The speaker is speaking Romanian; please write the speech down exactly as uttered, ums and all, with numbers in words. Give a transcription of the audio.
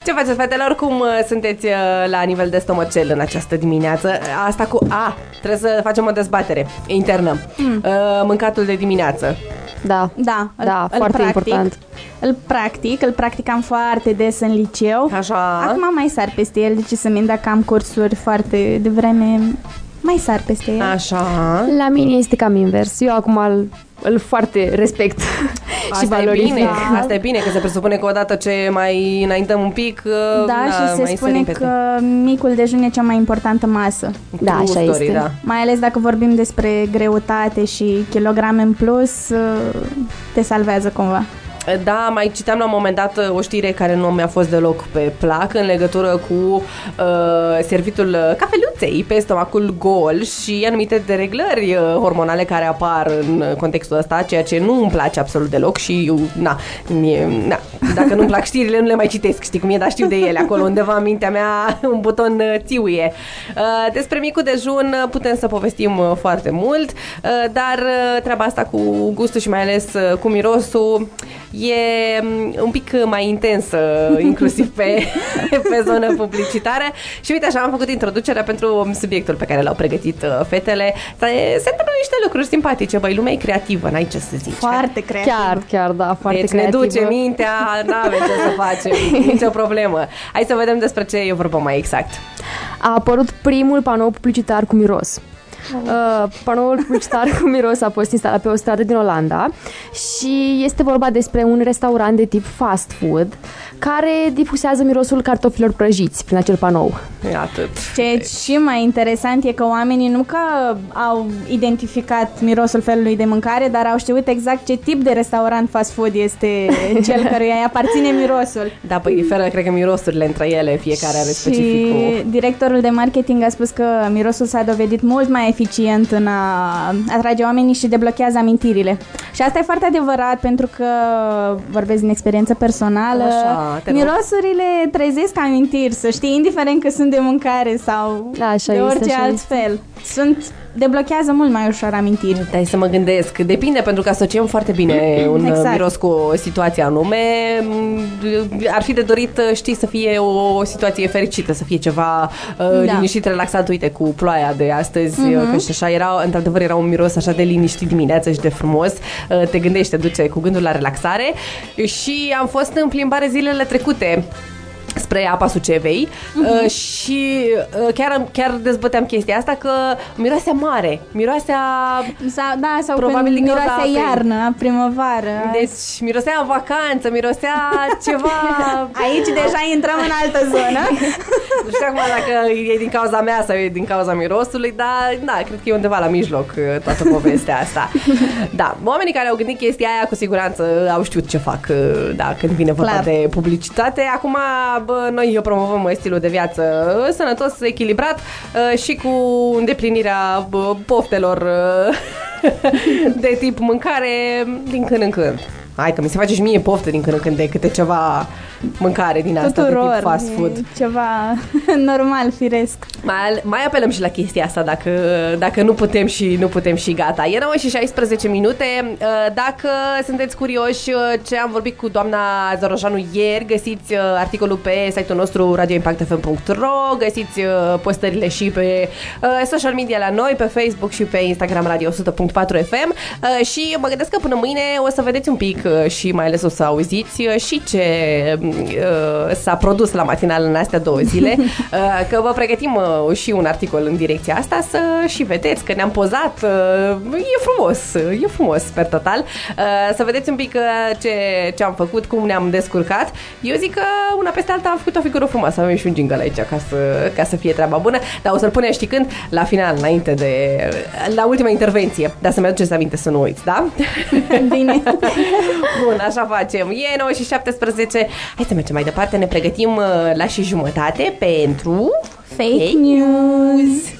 Ce faceți, fetelor? Cum sunteți la nivel de stomacel în această dimineață? Asta cu... A, trebuie să facem o dezbatere internă. Mm. Mâncatul de dimineață. Da, da, da îl, foarte îl practic, important. Îl practic, îl practicam foarte des în liceu. Așa. Acum mai sar peste el, deci să-mi dacă am cursuri foarte devreme, mai sar peste el. Așa. La mine este cam invers. Eu acum îl, îl foarte respect. Asta și valorific. E bine. Da. Asta e bine, că se presupune că odată ce mai înaintăm un pic, da, na, și se spune că micul dejun e cea mai importantă masă. Da, așa story, este. Da. Mai ales dacă vorbim despre greutate și kilograme în plus, te salvează cumva. Da, mai citeam la un moment dat o știre care nu mi-a fost deloc pe plac în legătură cu uh, servitul cafeluței pe stomacul gol și anumite dereglări uh, hormonale care apar în contextul ăsta, ceea ce nu îmi place absolut deloc și na, mie, na, dacă nu-mi plac știrile, nu le mai citesc, știi cum e, dar știu de ele acolo undeva în mintea mea un buton țiuie. Uh, despre micul dejun putem să povestim uh, foarte mult, uh, dar uh, treaba asta cu gustul și mai ales uh, cu mirosul e un pic mai intensă, inclusiv pe, pe zonă publicitară. Și uite, așa am făcut introducerea pentru subiectul pe care l-au pregătit fetele. Se întâmplă niște lucruri simpatice, băi, lumea e creativă, n-ai ce să zici. Foarte creativă. Chiar, chiar, da, foarte deci creativă. ne duce mintea, n-avem ce să facem, nicio problemă. Hai să vedem despre ce e vorba mai exact. A apărut primul panou publicitar cu miros. Uh, panoul publicitar cu miros a fost instalat pe o stradă din Olanda și este vorba despre un restaurant de tip fast food care difuzează mirosul cartofilor prăjiți prin acel panou. E atât. Ce e și mai interesant e că oamenii nu că au identificat mirosul felului de mâncare, dar au știut exact ce tip de restaurant fast food este cel căruia îi aparține mirosul. Da, păi diferă, cred că mirosurile între ele, fiecare are specificul. Și directorul de marketing a spus că mirosul s-a dovedit mult mai eficient în a atrage oamenii și deblochează amintirile. Și asta e foarte adevărat pentru că vorbesc din experiență personală. Așa, mirosurile trezesc amintiri, să știi, indiferent că sunt de mâncare sau așa de este, orice alt este. fel. Sunt deblochează mult mai ușor amintiri. Dai să mă gândesc. Depinde, pentru că asociem foarte bine un exact. miros cu o situație anume. Ar fi de dorit, știi, să fie o situație fericită, să fie ceva uh, da. liniștit, relaxat. Uite, cu ploaia de astăzi, uh-huh. că și așa era, într-adevăr era un miros așa de liniștit dimineața și de frumos. Uh, te gândești, te duce cu gândul la relaxare. Și am fost în plimbare zilele trecute spre apa Sucevei uh-huh. uh, și uh, chiar, chiar dezbăteam chestia asta că miroasea mare, miroasea sau, da, sau probabil din miroasea iarnă, primăvară. Deci mirosea vacanță, mirosea ceva. Aici deja intrăm în altă zonă. Nu știu acum dacă e din cauza mea sau e din cauza mirosului, dar da, cred că e undeva la mijloc toată povestea asta. Da, oamenii care au gândit chestia aia cu siguranță au știut ce fac, da, când vine vorba Clar. de publicitate. Acum bă, noi promovăm stilul de viață sănătos, echilibrat și cu îndeplinirea poftelor de tip mâncare din când în când. Hai că mi se face și mie poftă din când în când de câte ceva mâncare din asta Tuturor, de tip fast food. Ceva normal, firesc. Mai, mai apelăm și la chestia asta dacă, dacă nu putem și nu putem și gata. E nouă și șaisprezece minute. Dacă sunteți curioși ce am vorbit cu doamna Zoroșanu ieri, găsiți articolul pe site-ul nostru radio impact f m punct r o, găsiți postările și pe social media la noi, pe Facebook și pe Instagram radio o sută punct patru F M și mă gândesc că până mâine o să vedeți un pic și mai ales o să auziți și ce uh, s-a produs la matinal în astea două zile, uh, că vă pregătim uh, și un articol în direcția asta să și vedeți că ne-am pozat, uh, e frumos, e frumos per total, uh, să vedeți un pic uh, ce, ce am făcut, cum ne-am descurcat. Eu zic că una peste alta am făcut o figură frumoasă, avem și un jingle aici ca să, ca să fie treaba bună, dar o să-l punem, știi când? La final, înainte de la ultima intervenție, dar să-mi aduceți aminte să nu uiți, da? Bine. Bun, așa facem. E nouă și șaptesprezece. Hai să mergem mai departe. Ne pregătim la și jumătate pentru Fake News.